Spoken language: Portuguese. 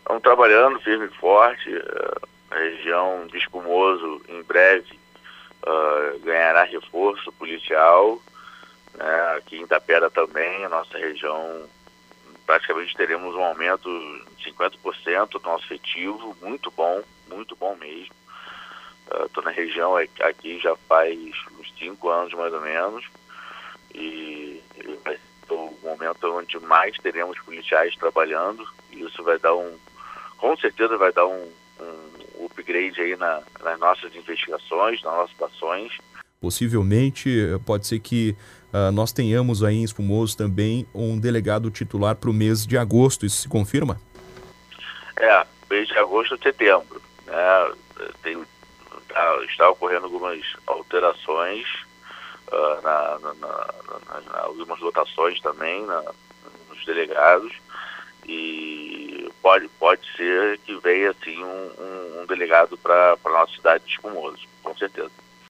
Estamos trabalhando firme e forte. A região de Espumoso, em breve, ganhará reforço policial. Né? Aqui em Itapera também, a nossa região, praticamente teremos um aumento de 50% do nosso efetivo, muito bom mesmo. Estou na região aqui já faz uns 5 anos mais ou menos, e vai ser o momento onde mais teremos policiais trabalhando, e isso vai dar com certeza vai dar um upgrade aí nas nossas investigações, nas nossas ações. Possivelmente, pode ser que nós tenhamos aí em Espumoso também um delegado titular para o mês de agosto, isso se confirma? Mês de agosto e setembro, né? Está ocorrendo algumas alterações, algumas votações também nos delegados, e pode ser que venha assim um delegado para a nossa cidade de Espumoso, com certeza.